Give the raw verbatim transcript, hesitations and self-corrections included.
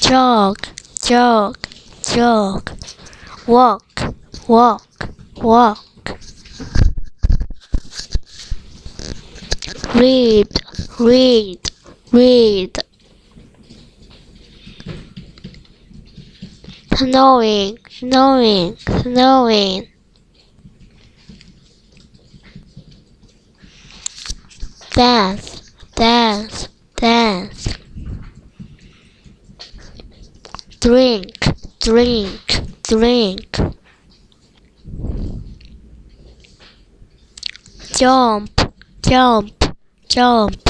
jog, jog, jog, walk, walk, walk. Read, read, read. Snowing, snowing, snowing. Dance, dance, dance. Drink, drink, drink. Jump, jump, jump.